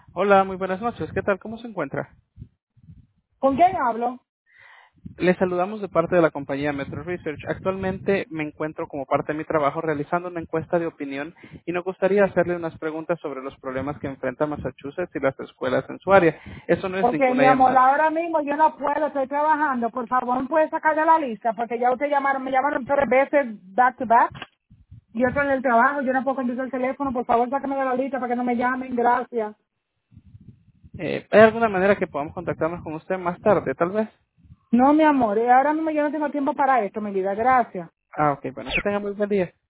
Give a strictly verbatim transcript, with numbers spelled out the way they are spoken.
Hola, muy buenas noches. ¿Qué tal? ¿Cómo se encuentra? ¿Con quién hablo? Le saludamos de parte de la compañía Metro Research. Actualmente me encuentro como parte de mi trabajo realizando una encuesta de opinión y nos gustaría hacerle unas preguntas sobre los problemas que enfrenta Massachusetts y las escuelas en su área. Eso no es Ok, ninguna mi amor, llamada. ahora mismo yo no puedo, estoy trabajando. Por favor, ¿me puedes sacar de la lista? Porque ya usted llamaron, me llamaron tres veces back to back. Yo estoy en el trabajo, yo no puedo contestar el teléfono. Por favor, sácame de la lista para que no me llamen. Gracias. Eh, ¿Hay alguna manera que podamos contactarnos con usted más tarde, tal vez? No, mi amor, eh, ahora mismo yo no tengo tiempo para esto, mi vida. Gracias. Ah, ok. Bueno, que tenga muy buen día.